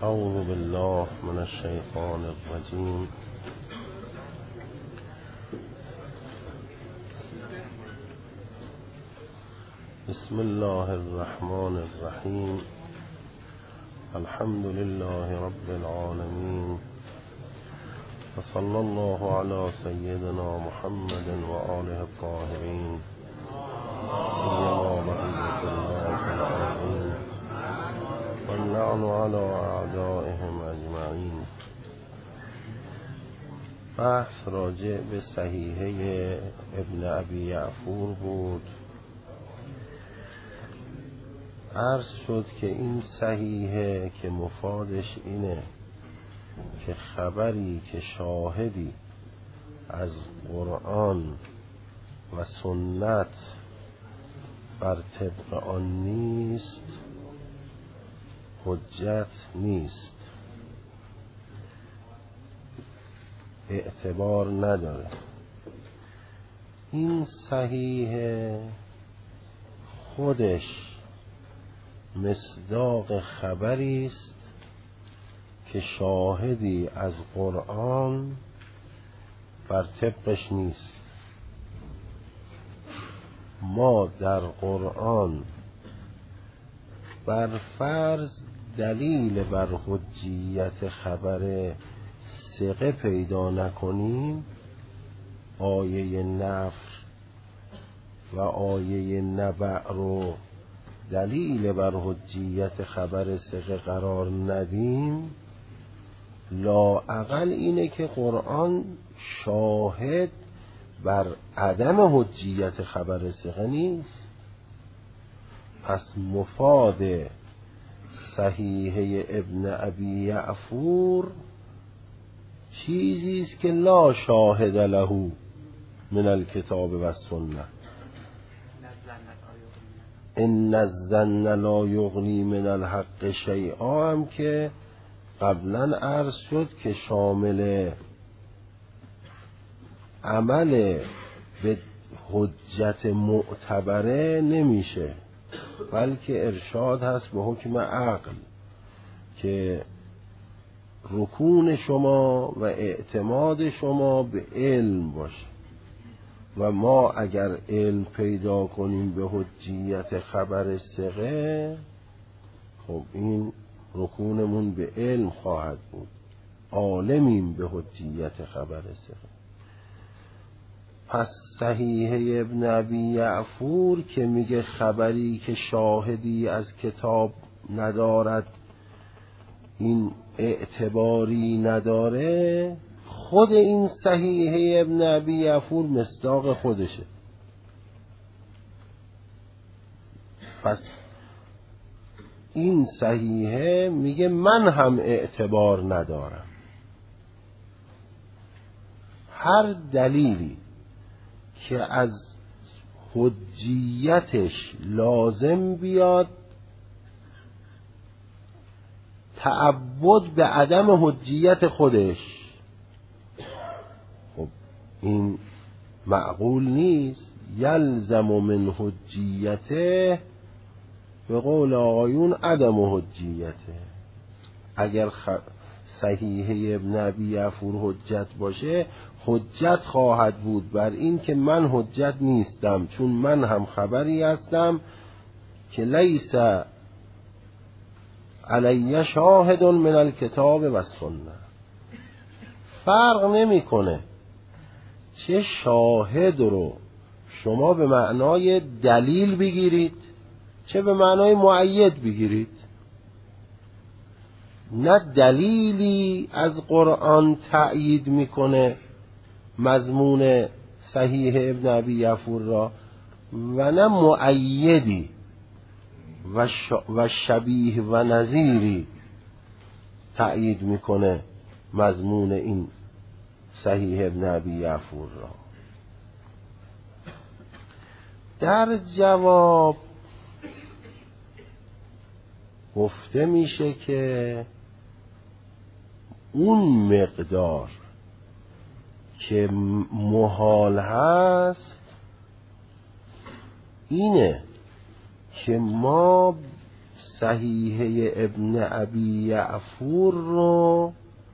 اعوذ بالله من الشیطان الرجیم. بسم الله الرحمن الرحیم. الحمد لله رب العالمین و صلی الله علی سیدنا محمد و آله الطاهرین سیما بقیة الله فی الارضین واللعن علی اعدائهم اجمعین. بحث راجع به صحیحه ابن ابی یعفور بود. عرض شد که این صحیحه که مفادش اینه که خبری که شاهدی از قرآن و سنت بر طبق آن نیست حجت نیست، اعتبار نداره. این صحیحه خودش مصداق خبری است که شاهدی از قرآن بر طبقش نیست. ما در قرآن بر فرض دلیل بر حجیت خبر ثقه پیدا نکنیم، آیه نفر و آیه نبع رو دلیل بر حجیت خبر ثقه قرار ندیم، لااقل اینه که قرآن شاهد بر عدم حجیت خبر ثقه نیست. پس مفاد صحیحه ابن ابی یعفور چیزی است که لا شاهد له من الکتاب و السنه. ان الظن لا یغنی من الحق شیئا هم که قبلا عرض شد که شامل عمل به حجت معتبره نمیشه، بلکه ارشاد هست به حکم عقل که رکون شما و اعتماد شما به علم باشه و ما اگر علم پیدا کنیم به حجیت خبر ثقه، خب این رکونمون به علم خواهد بود، عالمیم به حجیت خبر ثقه. پس صحیحه ابن ابی یعفور که میگه خبری که شاهدی از کتاب ندارد این اعتباری نداره، خود این صحیحه ابن ابی یعفور مصداق خودشه. پس این صحیحه میگه من هم اعتبار ندارم. هر دلیلی که از حجیتش لازم بیاد تعبد به عدم حجیت خودش، خب این معقول نیست. یلزم من حجیته به قول آقایون عدم حجیته. اگر صحیحه ابن ابی یعفور حجت باشه، حجت خواهد بود بر این که من حجت نیستم، چون من هم خبری هستم که لیس علی شاهد من الکتاب و السنه. فرق نمیکنه چه شاهد رو شما به معنای دلیل بگیرید چه به معنای مؤید بگیرید. نه دلیلی از قرآن تأیید میکنه مضمون صحیح ابن ابی یعفور را و نه مؤیدی و شبیه و نظیری تأیید میکنه مضمون این صحیح ابن ابی یعفور را. در جواب گفته میشه که اون مقدار که محال هست اینه که ما صحیحه ابن ابی یعفور رو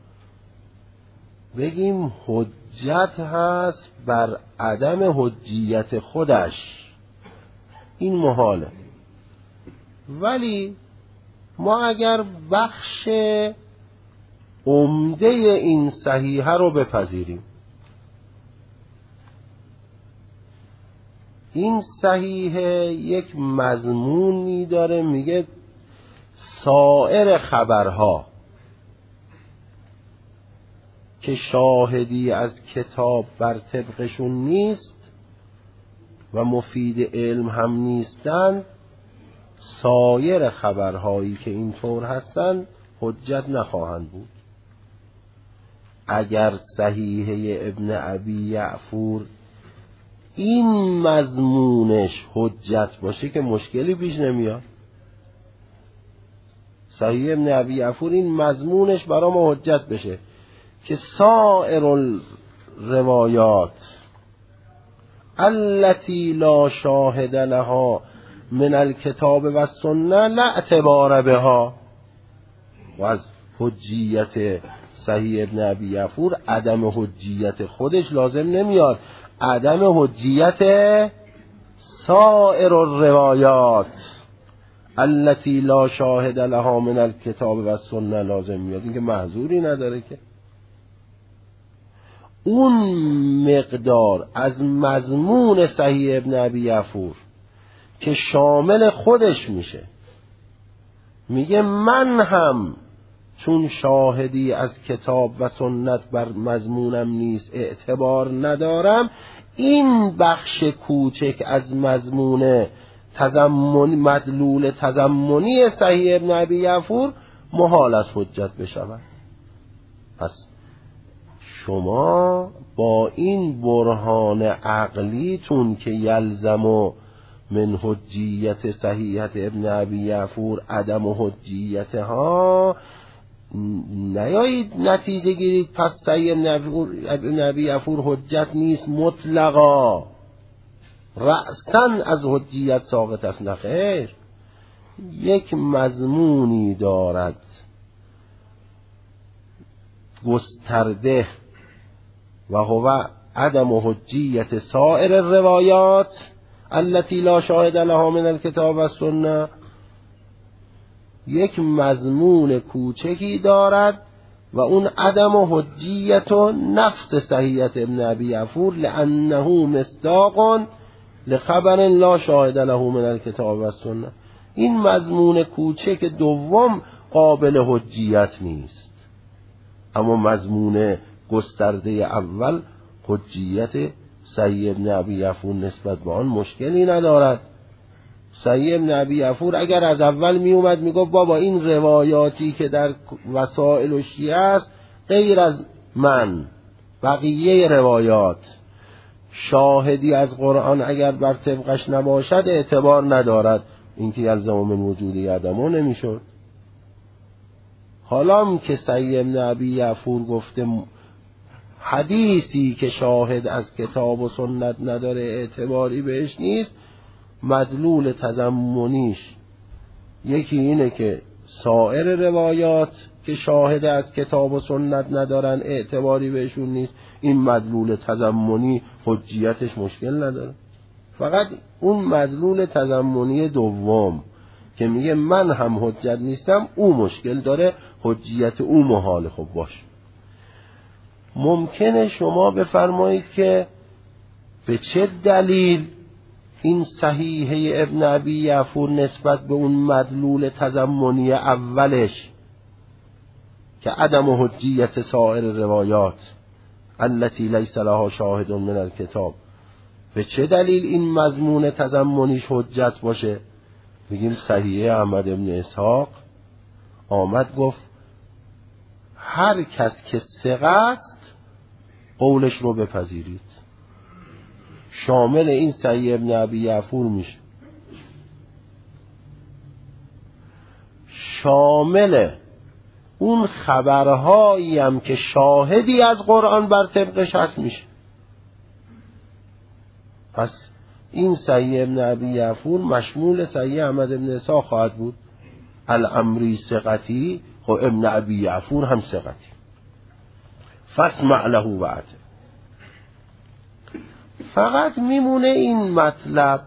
بگیم حجت هست بر عدم حجیت خودش، این محاله. ولی ما اگر بخش عمده این صحیحه رو بپذیریم، این صحیحه یک مضمونی داره، میگه سایر خبرها که شاهدی از کتاب بر طبقشون نیست و مفید علم هم نیستن، سایر خبرهایی که اینطور هستن حجت نخواهند بود. اگر صحیحه ابن ابی یعفور این مضمونش حجت باشه که مشکلی پیش نمیاد. صحیح ابن ابی یعفور این مضمونش برای ما حجت بشه که سائر الروایات التي لا شاهد لها من الكتاب و السنه لا اعتبار بها. و از حجیت صحیح ابن ابی یعفور عدم حجیت خودش لازم نمیاد، عدم حجیت سائر الروایات التي لا شاهد لها من الكتاب و السنه لازم میاد. این که محظوری نداره که اون مقدار از مضمون صحیح ابن ابی یعفور که شامل خودش میشه، میگه من هم چون شاهدی از کتاب و سنت بر مضمونم نیست اعتبار ندارم، این بخش کوچک از مضمون مدلول تضمنی صحیح ابن ابی یعفور محال است حجت بشود. پس شما با این برهان عقلیتون که یلزم من حجیت صحیحت ابن ابی یعفور عدم حجیتها، نیایید نتیجه گیرید پس صحیح ابن ابی یعفور حجت نیست مطلقا، رأساً از حجیت ساقط است. نخیر، یک مضمونی دارد گسترده و هو عدم حجیت سائر الروایات التي لا شاهد لها من الكتاب و السنه، یک مضمون کوچکی دارد و اون عدم حجیت نفس صحیحت ابن ابی یعفور لانه مصداق لخبر لا شاهد له من الكتاب و السنه. این مضمون کوچک دوم قابل حجیت نیست، اما مضمون گسترده اول حجیت صحیح ابن ابی یعفور نسبت به آن مشکلی ندارد. صحیح ابن ابی یعفور اگر از اول می اومد می گفت بابا این روایاتی که در وسائل و شیعه است غیر از من، بقیه روایات شاهدی از قرآن اگر بر طبقش نباشد اعتبار ندارد، این که یلزم من وجودی عدمو نمیشد. حالا که صحیح ابن ابی یعفور گفته حدیثی که شاهد از کتاب و سنت نداره اعتباری بهش نیست، مدلول تضمنیش یکی اینه که سایر روایات که شاهد از کتاب و سنت ندارن اعتباری بهشون نیست، این مدلول تضمنی حجیتش مشکل نداره. فقط اون مدلول تضمنی دوم که میگه من هم حجت نیستم او مشکل داره، حجیت او محال. خب باش، ممکنه شما بفرمایید که به چه دلیل این صحیحه ابن ابی یعفور نسبت به اون مدلول تضمنی اولش که عدم حجیت سایر روایات التي لیس لها شاهد من الکتاب، به چه دلیل این مضمون تضمنیش حجت باشه؟ بگیم صحیحه احمد بن اسحاق آمد گفت هر کس که ثقه است قولش رو بپذیرید، شامل این صحیح ابن ابی یعفور میشه، شامل اون خبرهایی هم که شاهدی از قرآن بر طبقش هست میشه. پس این صحیح ابن ابی یعفور مشمول صحیح احمد بن اسحاق خواهد بود. الامری ثقتی، خب ابن ابی یعفور هم ثقتی، فاسمع له وعده. فقط میمونه این مطلب،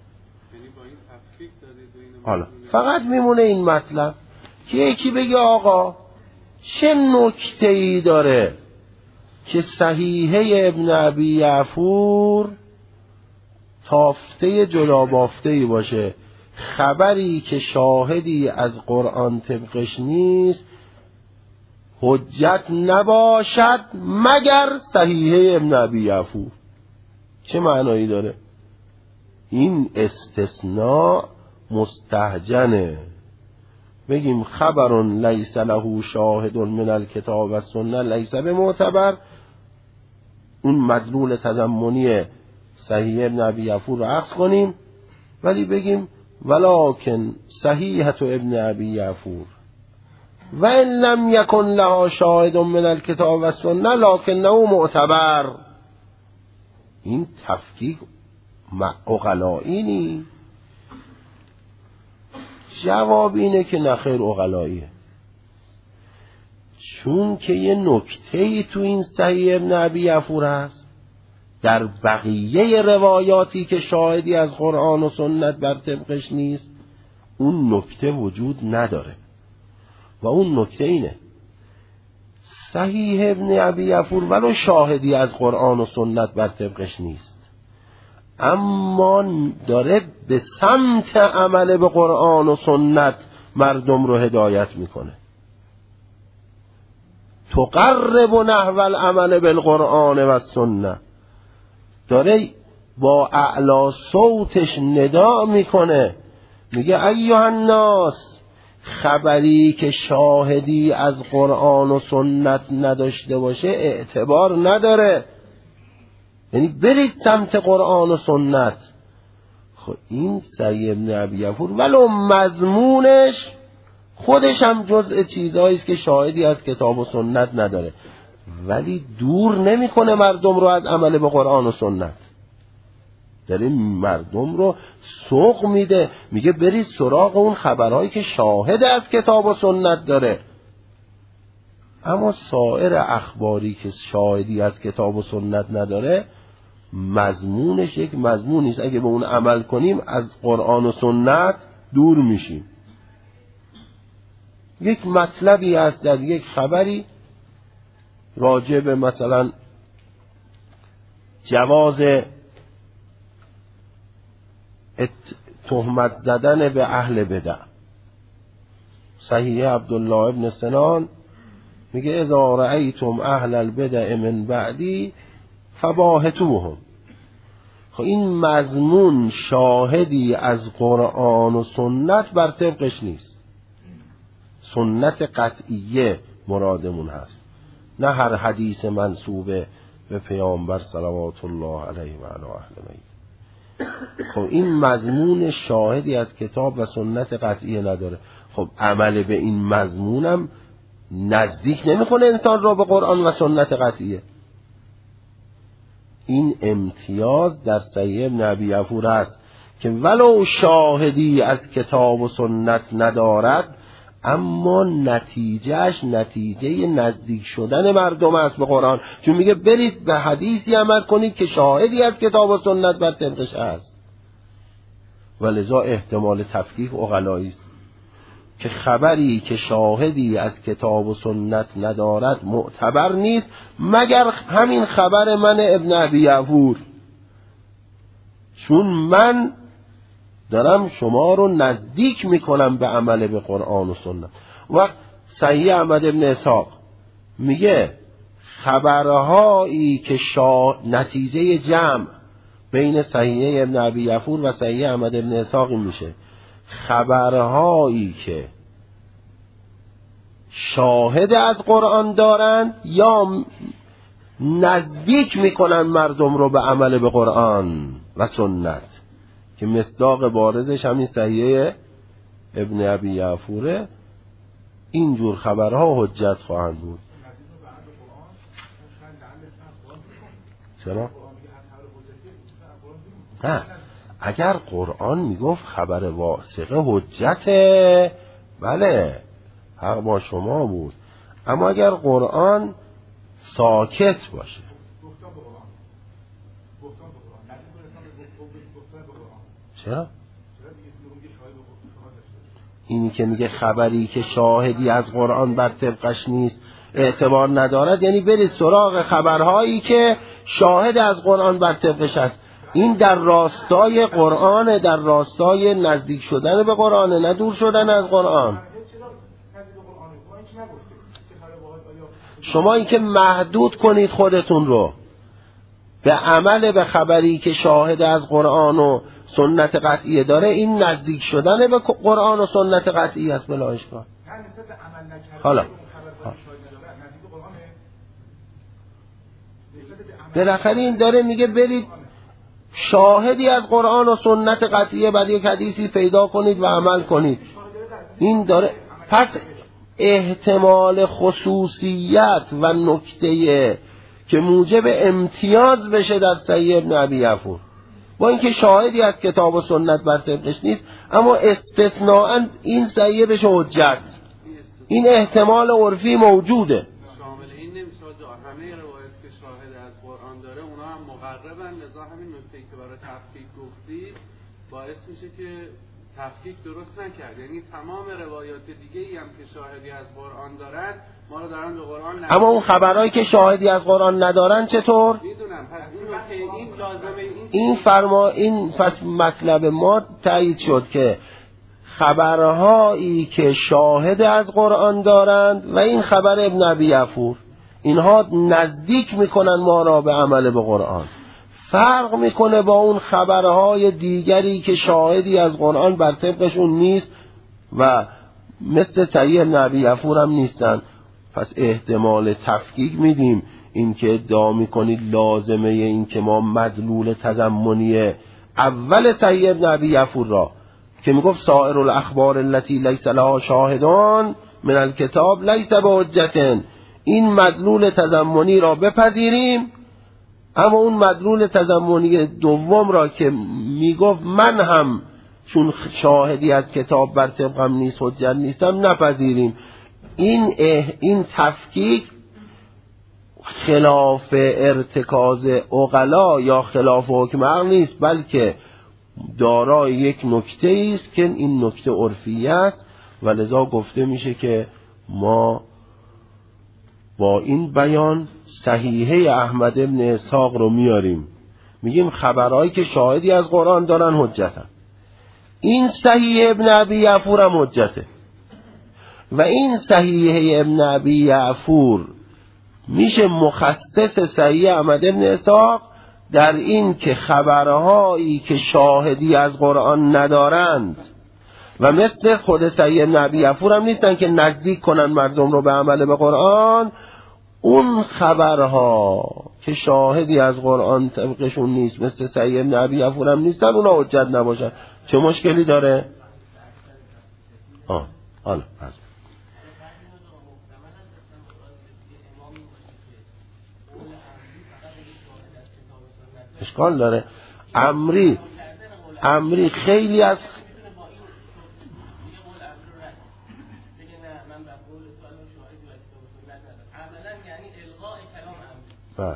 حالا فقط میمونه این مطلب که یکی بگه آقا چه نکته‌ای داره که صحیحه ابن ابی یعفور تافته جدا بافته‌ای باشه، خبری که شاهدی از قرآن طبقش نیست حجت نباشد مگر صحیحه ابن ابی یعفور. چه معنایی داره؟ این استثناء مستهجنه. بگیم خبر لیس له شاهد من الکتاب و سنه لیس بمعتبر، اون مدلول تضمنی صحیح ابن ابی یعفور رو عکس کنیم، ولی بگیم ولکن صحیحة ابن ابی یعفور و ان لم یکن لها شاهد من الکتاب و سنه لکنه معتبر. این تفکیک عقلایی نی؟ جواب اینه که نخیر عقلاییه، چون که یه نکته‌ای تو این صحیح ابن ابی یعفور هست در بقیه روایاتی که شاهدی از قرآن و سنت بر طبقش نیست اون نکته وجود نداره. و اون نکته اینه صحیح ابن ابی یعفور ولو شاهدی از قرآن و سنت بر طبقش نیست، اما داره به سمت عمل به قرآن و سنت مردم رو هدایت میکنه. تقرب نحو العمل بالقرآن و السنه، داره با اعلی صوتش ندا میکنه، میگه ایها الناس، خبری که شاهدی از قرآن و سنت نداشته باشه اعتبار نداره، یعنی برید سمت قرآن و سنت. خب این صحیح ابن ابی یعفور ولو مضمونش خودش هم جزء چیزایی است که شاهدی از کتاب و سنت نداره، ولی دور نمیکنه مردم رو از عمل به قرآن و سنت، داره مردم رو سوق میده، میگه برید سراغ اون خبرهایی که شاهد از کتاب و سنت داره. اما سایر اخباری که شاهدی از کتاب و سنت نداره مضمونش یک مضمونی است، اگه به اون عمل کنیم از قرآن و سنت دور میشیم. یک مطلبی هست در یک خبری راجع به مثلا جواز تهمت زدن به اهل بدع، صحیح عبدالله ابن سنان میگه اذا رأیتم اهل البدع من بعدی فباهتوهم. خب این مضمون شاهدی از قرآن و سنت بر طبقش نیست، سنت قطعیه مرادمون هست، نه هر حدیث منسوبه به پیامبر صلوات الله علیه و علی اهل بیت. خب این مضمون شاهدی از کتاب و سنت قطعیه نداره. خب عمل به این مضمونم نزدیک نمیکنه انسان را به قرآن و سنت قطعیه. این امتیاز در صحیح ابن ابی یعفور است که ولو شاهدی از کتاب و سنت ندارد اما نتیجهش نتیجه نزدیک شدن مردم است به قرآن، چون میگه برید به حدیثی عمل کنید که شاهدی از کتاب و سنت بر طبقش است. ولذا احتمال تفکیک عقلایی است که خبری که شاهدی از کتاب و سنت ندارد معتبر نیست مگر همین خبر من ابن ابی یعفور، چون من دارم شما رو نزدیک میکنم به عمل به قرآن و سنت. و صحیح احمد ابن اسحاق میگه خبرهایی که نتیجه جمع بین صحیح ابن ابی یعفور و صحیح احمد ابن اسحاق میشه خبرهایی که شاهد از قرآن دارند یا نزدیک میکنن مردم رو به عمل به قرآن و سنت، که مصداق بارزش همین صحیح ابن ابی یعفوره. اینجور خبرها حجت خواهند بود. چرا؟ نه، اگر قرآن میگفت خبر واثقه حجته بله حق با شما بود، اما اگر قرآن ساکت باشه. چرا؟ اینی که میگه خبری که شاهدی از قرآن بر طبقش نیست اعتبار ندارد، یعنی برید سراغ خبرهایی که شاهد از قرآن بر طبقش است. این در راستای قرآن، در راستای نزدیک شدن به قرآن، نه دور شدن از قرآن. شما این که محدود کنید خودتون رو به عمل به خبری که شاهد از قرآن و سنت قطعیه داره، این نزدیک شدن به قرآن و سنت قطعی است بلا اشکال. حالا بالاخره این داره میگه برید شاهدی از قرآن و سنت قطعیه بعد یک حدیثی پیدا کنید و عمل کنید. این داره پس احتمال خصوصیت و نکته که موجب امتیاز بشه در صحیح ابن ابی یعفور، با اینکه شاهدی از کتاب و سنت بر طبقش نیست، اما استثناءً این صحیح بشه حجت. این احتمال عرفی موجوده. شامل این نمیشه همه روایت که شاهد از قرآن داره اونا هم مقربن، لذا همین نکته‌ای که برای تفکیک گفتی باعث میشه که تفکیک درست نکرد. یعنی تمام روایات دیگه‌ای هم که شاهدی از قرآن دارن ما رو دارن به قرآن نزدیک. اما اون خبرایی که شاهدی از قرآن ندارن چطور؟ میدونم. پس این لازمه این فرما این پس مطلب ما تایید شد که خبرهایی که شاهد از قرآن دارند و این خبر ابن ابی یعفور، اینها نزدیک میکنن ما را به عمل به قرآن. فرق میکنه با اون خبرهای دیگری که شاهدی از قرآن بر طبقشون نیست و مثل صحیح ابن ابی یعفور هم نیستن. پس احتمال تفکیک میدیم. این که ادعا میکنید لازمه این که ما مدلول تضمنی اول صحیح ابن ابی یعفور را که میگفت سائر الاخبار التي لیس لها شاهدان من الکتاب لیس بحجة، این مدلول تضمنی را بپذیریم، اما اون مدلول تضمنی دوم را که میگفت من هم چون شاهدی از کتاب بر طبقم نیست حجت نیستم نپذیریم. این تفکیک خلاف ارتکاز عقلا یا خلاف حکم عقل نیست، بلکه دارای یک نکته است که این نکته عرفی است و لذا گفته میشه که ما با این بیان صحیحه احمد ابن اسحاق رو میاریم، میگیم خبرهایی که شاهدی از قرآن دارن حجتن. این صحیح ابن ابی یعفور هم حجته و این صحیح ابن ابی یعفور میشه مخصص صحیح احمد ابن اسحاق در این که خبرهایی که شاهدی از قرآن ندارند و مثل خود صحیح ابن ابی یعفور هم نیستن که نزدیک کنن مردم رو به عمل به قرآن، اون خبرها که شاهدی از قرآن طبقشون نیست مثل صحیح ابن ابی یعفور هم نیستن اونا حجت نباشن. چه مشکلی داره؟ حالا اشکال داره. عمری خیلی از بله.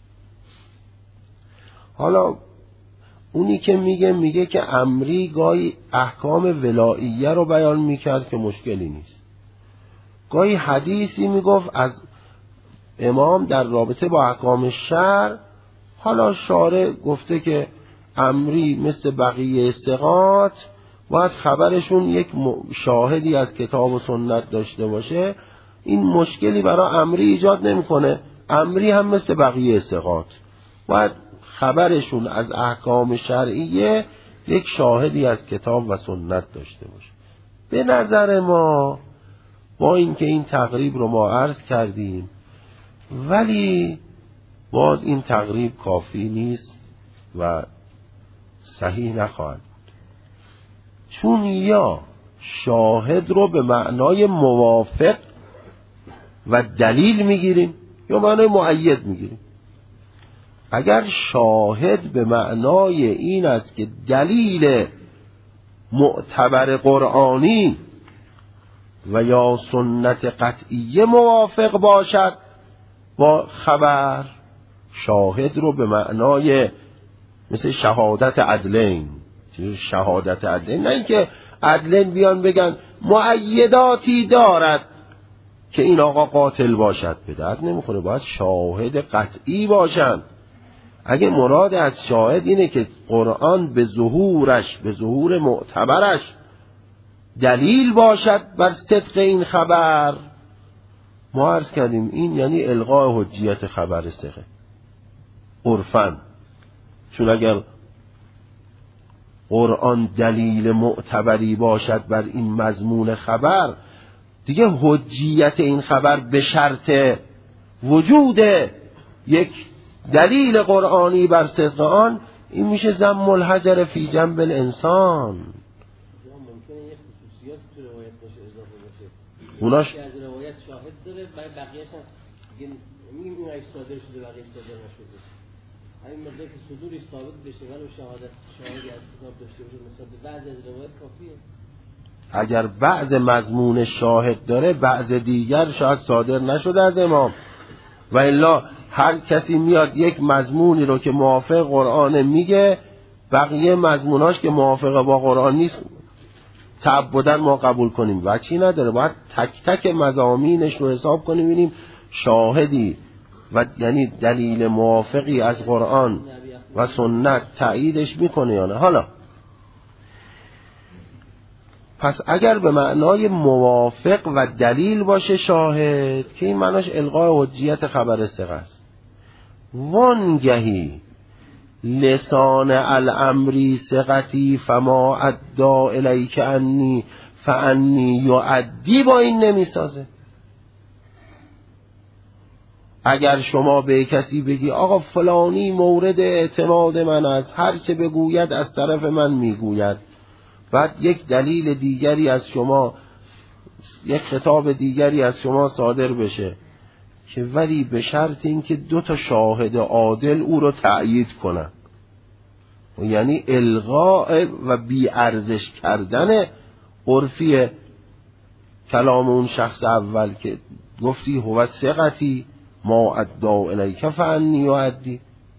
حالا اونی که میگه که عمری گاهی احکام ولائیه رو بیان میکرد که مشکلی نیست، گاهی حدیثی میگفت از امام در رابطه با احکام شرع. حالا شارع گفته که عمری مثل بقیه ثقات باید خبرشون یک شاهدی از کتاب و سنت داشته باشه. این مشکلی برای عمری ایجاد نمیکنه. عمری هم مثل بقیه ثقات باید خبرشون از احکام شرعیه یک شاهدی از کتاب و سنت داشته باشه. به نظر ما با اینکه این تقریب رو ما عرض کردیم ولی باز این تقریب کافی نیست و صحیح نخواهد بود، چون یا شاهد رو به معنای موافق و دلیل میگیریم یا معنای مؤید میگیریم. اگر شاهد به معنای این است که دلیل معتبر قرآنی و یا سنت قطعیه موافق باشد با خبر، شاهد رو به معنای مثل شهادت عدلین، شهادت عدلین، نه اینکه عدلین بیان بگن مؤیداتی دارد که این آقا قاتل باشد، به درد نمیخوره، باید شاهد قطعی باشند. اگه مراد از شاهد اینه که قرآن به ظهورش، به ظهور معتبرش دلیل باشد بر صدق این خبر، ما عرض کردیم این یعنی الغاء حجیت خبر ثقه عرفاً. چون اگر قرآن دلیل معتبری باشد بر این مضمون خبر، دیگه حجیت این خبر به شرط وجود یک دلیل قرآنی بر صدق آن، این میشه ذم الحجر فی جنب الانسان. ممکنه یک خصوصیات تو روایت باشه اضافه باشه، اوناش از روایت شاهد داره، برای بقیه‌اش هم میگیم این صادر شده بقیه صادر نشده. همین مقدار که صدورش ثابت بشه ولو شاهدی از کتاب داشته باشه مثلا بعض از روایت کافیه. اگر بعض مضمون شاهد داره، بعض دیگر شاید صادر نشده از امام، و الا هر کسی میاد یک مضمونی رو که موافق قرآن میگه، بقیه مضموناش که موافق با قرآن نیست تعبداً ما قبول کنیم، وجهی نداره. باید تک تک مضامینش رو حساب کنیم ببینیم شاهدی و یعنی دلیل موافقی از قرآن و سنت تأییدش میکنه یا نه. حالا پس اگر به معنای موافق و دلیل باشه شاهد، که این معناش الغاء حجیت خبر ثقه است، وانگهی لسان الامری ثقتی فما ادعا الیک انی فانی یعدی، با این نمیسازه. اگر شما به کسی بگی آقا فلانی مورد اعتماد من است، هر چه بگوید از طرف من میگوید، بعد یک دلیل دیگری از شما، یک خطاب دیگری از شما صادر بشه که ولی به شرط اینکه 2 شاهد عادل او رو تأیید کنن، یعنی الغاء و بی ارزش کردن عرفی کلام اون شخص اول که گفتی هو ثقتی ما ادعا الیک فانی یعدی.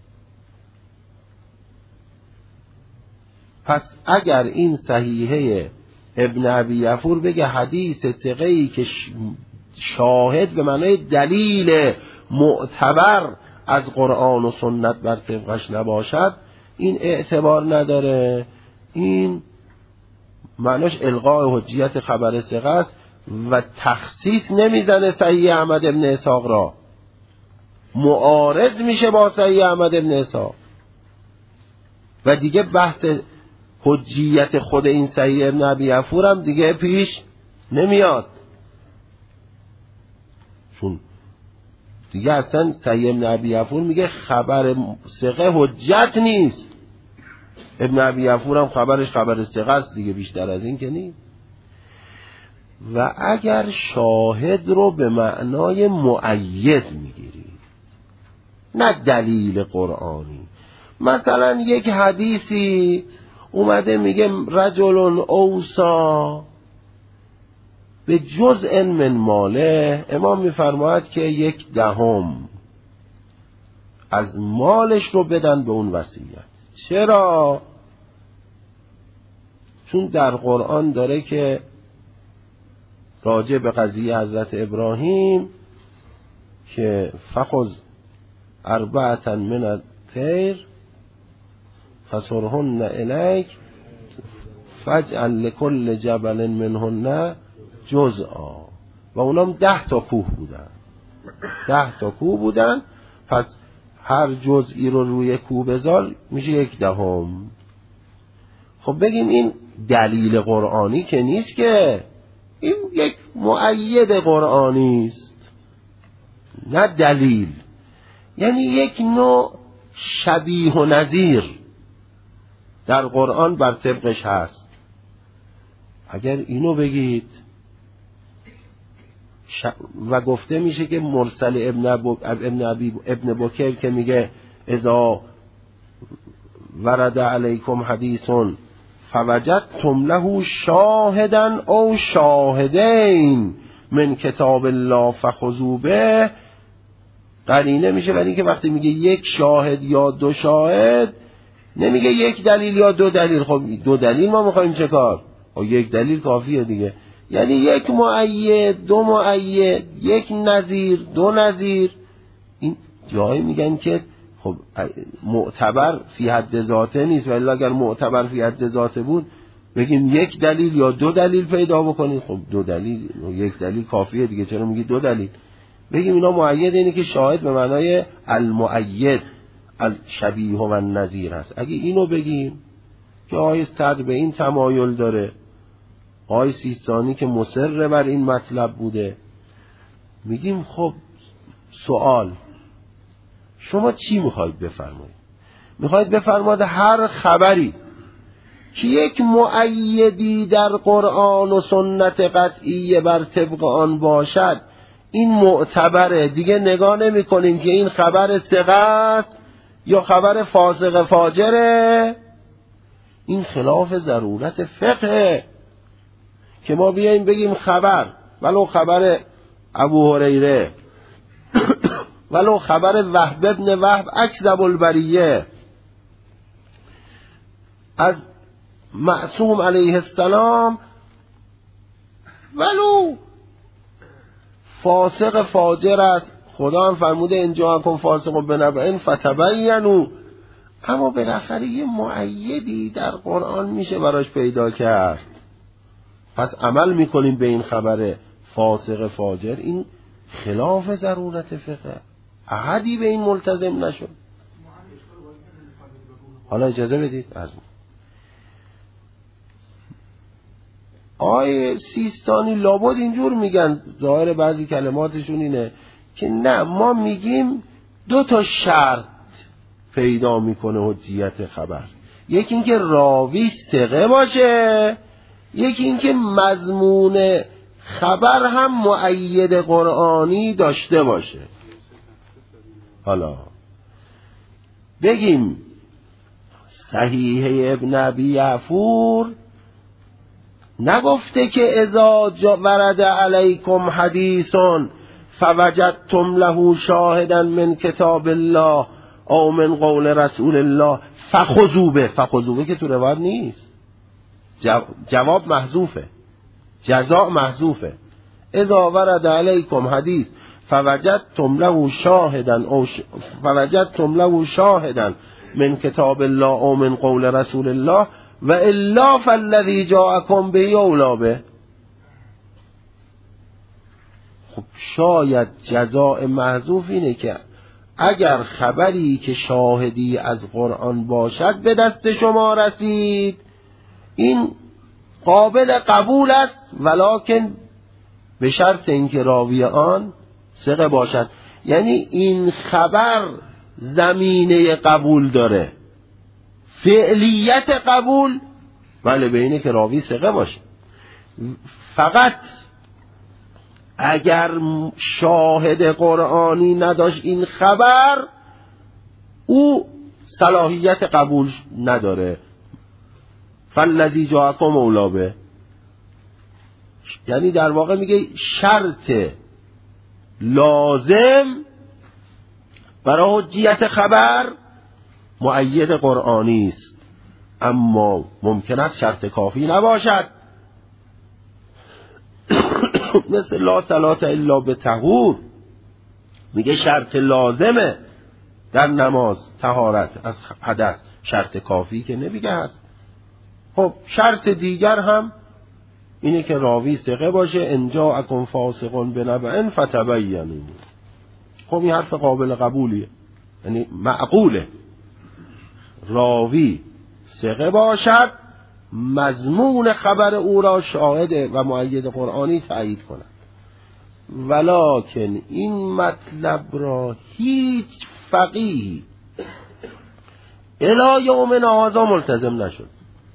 پس اگر این صحیحه ابن ابی یفور بگه حدیث ثقه‌ای که شاهد به معنای دلیل معتبر از قرآن و سنت بر طبقش نباشد، این اعتبار نداره، این معناش الغاء حجیت خبر ثقه است و تخصیص نمیزنه صحیح احمد ابن اسحاق را، معارض میشه با صحیح احمد ابن اسحاق و دیگه بحث حجیت خود این صحیح ابن ابی یفور هم دیگه پیش نمیاد، چون دیگه اصلا صحیح ابن ابی یفور میگه خبر ثقه حجت نیست، ابن ابی یفور هم خبرش خبر ثقه است دیگه، بیشتر از این که نیست. و اگر شاهد رو به معنای مؤید میگیری نه دلیل قرآنی، مثلا یک حدیثی اومده میگه رجل اوصا به جزء من ماله، امام میفرماید که 1/10 از مالش رو بدن به اون وصیت. چرا؟ چون در قرآن داره که راجع به قضیه حضرت ابراهیم که فخذ 4 من الطیر فصرهن الیک فاجعل لكل جبل منهن جزءا، و اونام 10 کوه بودن، 10 کوه بودن، پس هر جزئی رو روی کوه بذار میشه 1/10. خب بگیم این دلیل قرآنی که نیست، که این یک مؤید قرآنی است نه دلیل، یعنی یک نوع شبیه و نظیر در قرآن بر طبقش هست. اگر اینو بگید و گفته میشه که مرسل ابن بکر که میگه اذا ورد علیکم حدیث فوجدتم له شاهدا او شاهدین من کتاب الله فخذوا به قرینه میشه، ولی که وقتی میگه یک شاهد یا دو شاهد نمیگه یک دلیل یا دو دلیل. خب دو دلیل ما میخوایم چه کار؟ یک دلیل کافیه دیگه. یعنی یک مؤید، دو مؤید، یک نظیر، دو نظیر. این جایی میگن که خب معتبر فی حد ذاته نیست، ولی اگر معتبر فی حد ذاته بود بگیم یک دلیل یا دو دلیل پیدا بکنیم. خب دو دلیل، یک دلیل کافیه دیگه، چرا میگی دو دلیل؟ بگیم اینا مؤید، اینه که شاهد به معنای المؤید الشبیه و النظیر هست. اگه اینو بگیم که آقای صدر به این تمایل داره، آقای سیستانی که مصر بر این مطلب بوده، میگیم خب سوال شما چی میخواید بفرمایید؟ میخواید بفرمایید هر خبری که یک مؤیدی در قرآن و سنت قطعی بر طبق آن باشد این معتبره، دیگه نگاه نمی کنیم که این خبر ثقه است یا خبر فاسق فاجره. این خلاف ضرورت فقه که ما بیاییم بگیم خبر، ولو خبر ابو هریره ولو خبر وهب ابن وهب اکذب البریه از معصوم علیه السلام، ولو فاسق فاجر است، خدا هم فرموده ان جاءکم فاسق بنبأ فتبینوا، اما بالاخره یه مؤیدی در قرآن میشه براش پیدا کرد، پس عمل میکنیم به این خبر فاسق فاجر. این خلاف ضرورت فقه، احدی به این ملتزم نشد. حالا اجازه بدید از آیه سیستانی لابد اینجور میگن، ظاهر بعضی کلماتشون اینه که نه، ما میگیم دو تا شرط پیدا میکنه حجیت خبر، یکی اینکه راوی ثقه باشه، یکی اینکه مضمون خبر هم مؤید قرآنی داشته باشه. حالا بگیم صحیح ابن ابی یعفور نگفته که اذا ورد علیکم حدیثون فوجدتم له شاهدا من کتاب الله او من قول رسول الله فخذوا به. فخذوا به که تو روایت نیست، جواب محذوفه، جزاء محذوفه. اذا ورد علیکم حدیث فوجدتم له شاهدا او فوجدتم له شاهدا من کتاب الله او من قول رسول الله و الا فالذی جاءکم به اولی به. خب شاید جزاء محذوف اینه که اگر خبری که شاهدی از قرآن باشد به دست شما رسید این قابل قبول است، ولکن به شرط اینکه راوی آن ثقه باشد. یعنی این خبر زمینه قبول داره، فعلیت قبول بله به اینه که راوی ثقه باشه. فقط اگر شاهد قرآنی نداشت این خبر، او صلاحیت قبول نداره. فالذی جاءکم اولی به، یعنی در واقع میگه شرط لازم برای حجیت خبر مؤید قرآنی است، اما ممکن است شرط کافی نباشد. مثل لا صلاة الا بطهور، میگه شرط لازمه در نماز طهارت از حدث، شرط کافی که نمیگه هست. خب شرط دیگر هم اینه که راوی ثقه باشه، ان جاءکم فاسق بنبأ فتبینوا. خب این حرف قابل قبولیه، یعنی معقوله راوی ثقه باشد، مضمون خبر او را شاهد و مؤید قرآنی تایید کند. ولکن این مطلب را هیچ فقیهی الی یومنا هذا ملتزم نشد.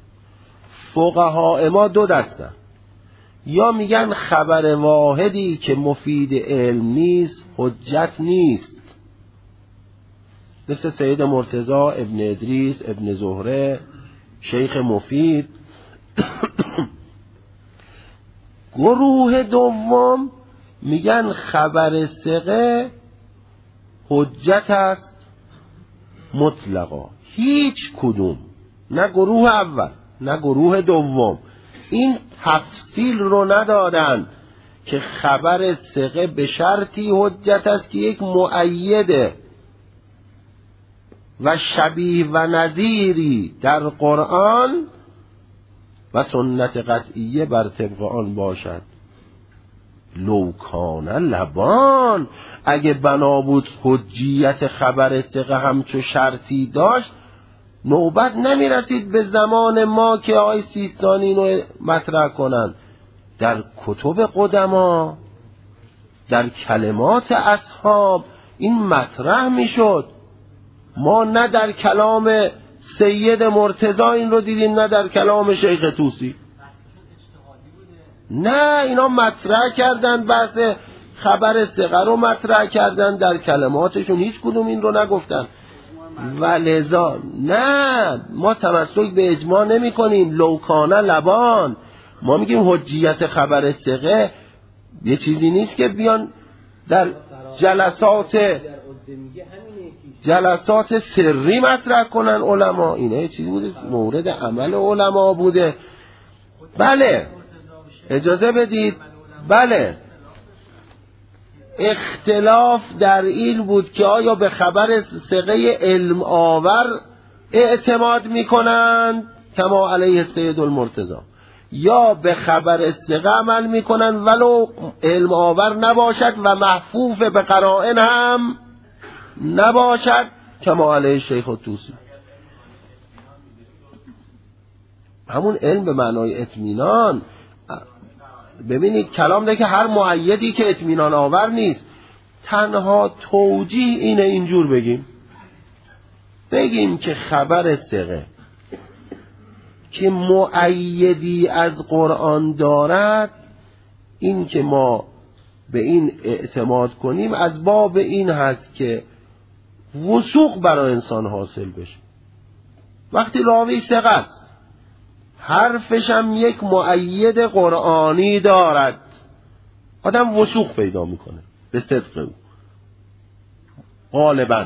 فقها ما دو دسته، یا میگن خبر واحدی که مفید علم نیست حجت نیست، مثل سید مرتضی ابن ادریس ابن زهره شیخ مفید گروه دوم میگن خبر ثقه حجت است مطلقا. هیچ کدوم، نه گروه اول نه گروه دوم، این تفصیل رو ندادن که خبر ثقه به شرطی حجت است که یک مؤیده و شبیه و نظیری در قرآن و سنت قطعیه بر طبق آن باشد. لوکان لبان، اگه بنا بود حجیت خبر ثقه همچو شرطی داشت، نوبت نمیرسید به زمان ما که آقای سیستانی رو مطرح کنن. در کتب قدما، در کلمات اصحاب این مطرح میشد. ما نه در کلام سید مرتضی این رو دیدیم، نه در کلام شیخ طوسی. نه، اینا مطرح کردن، بحث خبر ثقه رو مطرح کردن، در کلماتشون هیچ کدوم این رو نگفتن. ولذا نه، ما تمسک به اجماع نمی کنیم. لوکانه لبان، ما میگیم حجیت خبر ثقه یه چیزی نیست که بیان در جلسات سری مطرح کنن علما. اینه یه چیزی بوده مورد عمل علما بوده. بله، اجازه بدید. بله، اختلاف در این بود که آیا به خبر ثقه علم آور اعتماد میکنند کما علیه سید المرتضی، یا به خبر ثقه عمل میکنند ولو علم آور نباشد و محفوف به قرائن هم نباشد کما علیه شیخ طوسی. همون علم به معنای اطمینان. ببینید کلام ده که هر مؤیدی که اطمینان آور نیست. تنها توجیه اینه اینجور بگیم که خبر ثقه که مؤیدی از قرآن دارد، این که ما به این اعتماد کنیم از باب این هست که وثوق برای انسان حاصل بشه. وقتی راوی ثقه است، حرفش هم یک مؤید قرآنی دارد، آدم وثوق پیدا میکنه به صدق او غالبا.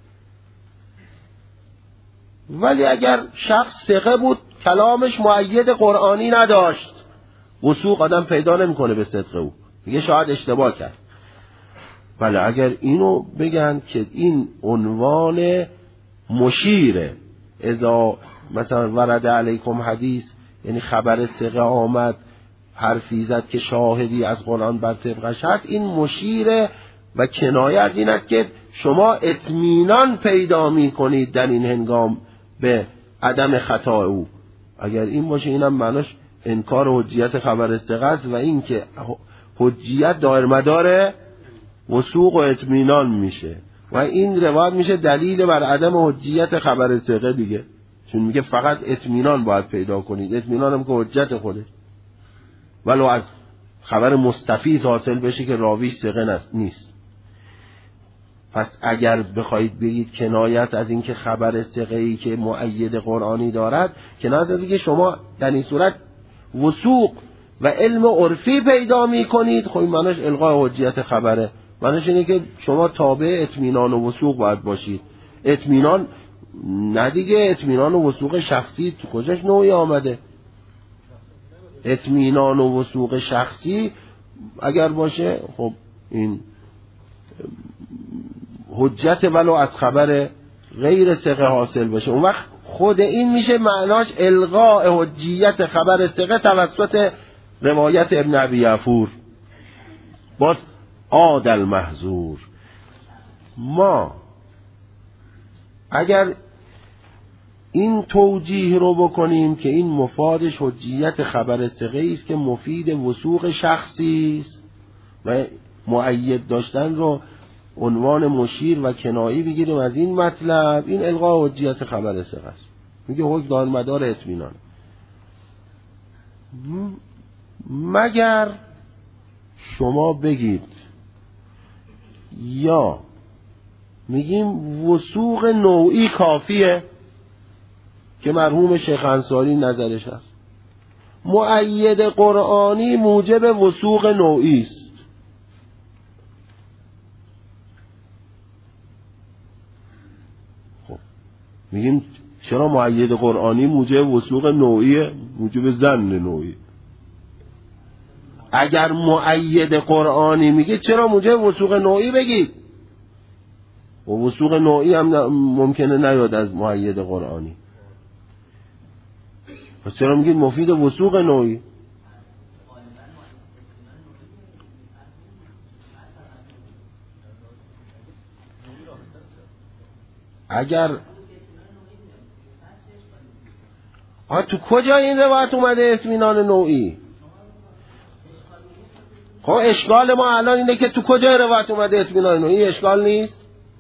ولی اگر شخص ثقه بود کلامش مؤید قرآنی نداشت، وثوق آدم پیدا نمیکنه به صدق او، میگه شاید اشتباه کرد. ولی اگر اینو بگن که این عنوان مشیره، اذا مثلا ورد علیکم حدیث، یعنی خبر ثقه آمد حرفی زد که شاهدی از قرآن بر طبقش هست، این مشیره و کنایه از این است که شما اطمینان پیدا می کنید در این هنگام به عدم خطا او. اگر این باشه اینم معناش انکار حجیت خبر ثقه است و این که حجیت دایر مدار وثوق و اطمینان میشه و این روایت میشه دلیل بر عدم حجیت خبر ثقه دیگه، چون میگه فقط اطمینان باید پیدا کنید، اطمینان هم که حجت خوده، ولو از خبر مستفیض حاصل بشه که راویش ثقه نیست. پس اگر بخواید بگید کنایت از این که خبر ثقه‌ای که مؤید قرآنی دارد، کنایت از این که شما در این صورت وثوق و علم عرفی پیدا می کنید، خب این معناش الغای حجیت خبره. معناش اینه که شما تابع اطمینان و وثوق باید باشید. اطمینان نه دیگه، اطمینان و وثوق شخصی تو کجاش نوعی آمده؟ اطمینان و وثوق شخصی اگر باشه خب این حجت ولو از خبر غیر ثقه حاصل بشه، اون وقت خود این میشه معناش الغاء حجیت خبر ثقه توسط روایت ابن ابی یعفور. باز عادل محظور. ما اگر این توجیه رو بکنیم که این مفادش حجیت خبر ثقه است که مفید وثوق شخصی است و مؤید داشتن رو عنوان مشیر و کنایی بگیریم از این مطلب، این الغاء حجیت خبر ثقه است. میگه حکم دار مدار اطمینان. مگر شما بگید یا میگیم وثوق نوعی کافیه که مرحوم شیخ انصاری نظرش هست، مؤید قرآنی موجب وثوق نوعی است. خب میگیم چرا مؤید قرآنی موجب وثوق نوعیه؟ موجب ظن نوعی. اگر مؤید قرآنی میگه چرا موجب وثوق نوعی بگید؟ و وثوق نوعی هم ممکنه نیاد از مؤید قرآنی. پس چرا میگید مفید وثوق نوعی؟ اگر تو کجا این روایت اومده اطمینان نوعی؟ خب اشکال ما الان اینه که تو کجا روایت اومده اطمینان نوعی؟ اشکال نیست.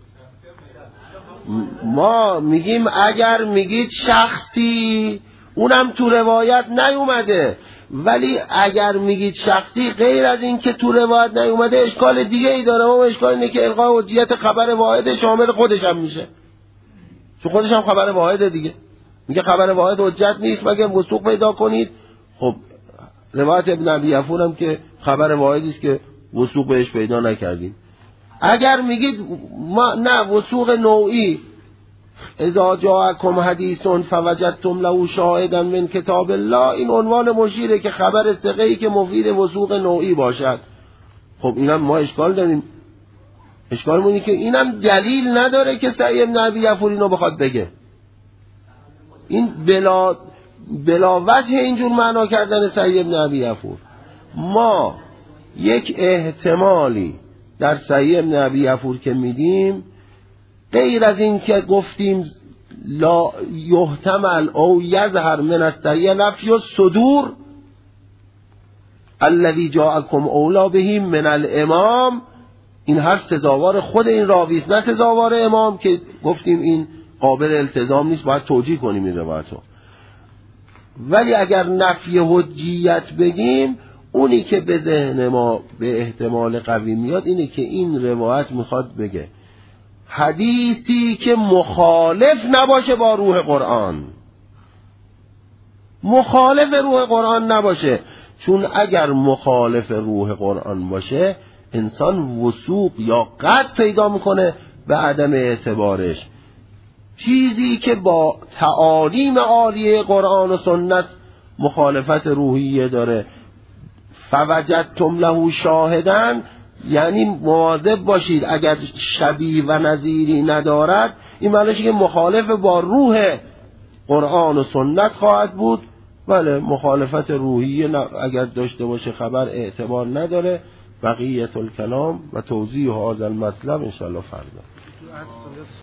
ما میگیم اگر میگید شخصی اونم تو روایت نیومده، ولی اگر میگید شخصی غیر از این که تو روایت نیومده اشکال دیگه ای داره. و اشکال اینه که الغاء حجیت خبر واحد شامل خودش هم میشه، چون خودش هم خبر واحده دیگه. میگه خبر واحد حجت نیست مگر وثوق پیدا کنید. خب روایت ابن ابی عفور هم که خبر واحدی است که وثوق بهش پیدا نکردیم. اگر میگید ما نه وثوق نوعی، اذا جاءکم حدیث فوجدتم له شاهدا من کتاب الله، این عنوان مشیره که خبر ثقه‌ای که مفید وثوق نوعی باشد. خب اینم ما اشکال داریم. اشکالمون اینه که اینم دلیل نداره که سعی ابن ابی عفور اینو بخواد بگه. این بلا وجه اینجور معنا کردن سعی ابن ابی عفور. ما یک احتمالی در سعی ابن ابی عفور که میدیم غیر از این که گفتیم لا یحتمل او یظهر من السعی نفی الصدور الذی جاءکم اولا به من الامام، این حرف سزاوار خود این راوی است نه سزاوار امام که گفتیم این قابل التزام نیست، باید توجیه کنیم این روایتو. ولی اگر نفی حجیت بگیم، اونی که به ذهن ما به احتمال قوی میاد اینه که این روایت میخواد بگه حدیثی که مخالف نباشه با روح قرآن، مخالف روح قرآن نباشه. چون اگر مخالف روح قرآن باشه انسان وثوق یا قطع پیدا میکنه به عدم اعتبارش. چیزی که با تعالیم عالیه قرآن و سنت مخالفت روحیه داره. فوجدتم له شاهداً یعنی مواظب باشید اگر شبیه و نظیری ندارد، این معنیشه که مخالف با روح قرآن و سنت خواهد بود. بله مخالفت روحیه اگر داشته باشه خبر اعتبار نداره. بقیت الکلام و توضیح هذا المطلب انشاءالله فردا.